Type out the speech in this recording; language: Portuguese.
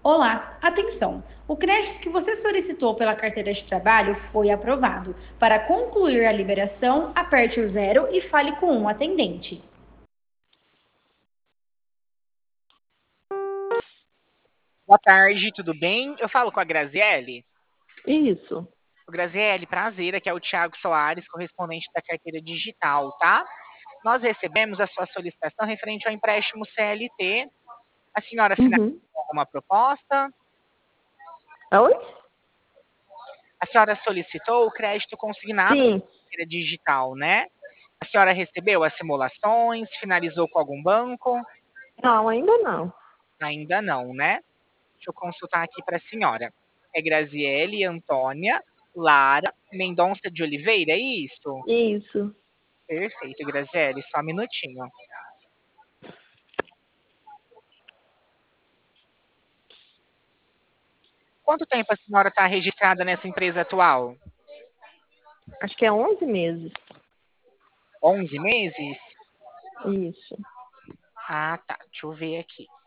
Olá, atenção! O crédito que você solicitou pela carteira de trabalho foi aprovado. Para concluir a liberação, aperte o zero e fale com um atendente. Boa tarde, tudo bem? Eu falo com a Graziele. Isso. Graziele, prazer, aqui é o Thiago Soares, correspondente da carteira digital, tá? Nós recebemos a sua solicitação referente ao empréstimo CLT. A senhora finalizou Uhum. alguma proposta? Oi? A senhora solicitou o crédito consignado Sim. da carteira digital, né? A senhora recebeu as simulações, finalizou com algum banco? Não, ainda não. Ainda não, né? Deixa eu consultar aqui para a senhora. É Graziele Antônia Lara Mendonça de Oliveira, é isso? Isso. Perfeito, Graziele, só um minutinho. Quanto tempo a senhora está registrada nessa empresa atual? Acho que é 11 meses. 11 meses? Isso. Ah, tá. Deixa eu ver aqui.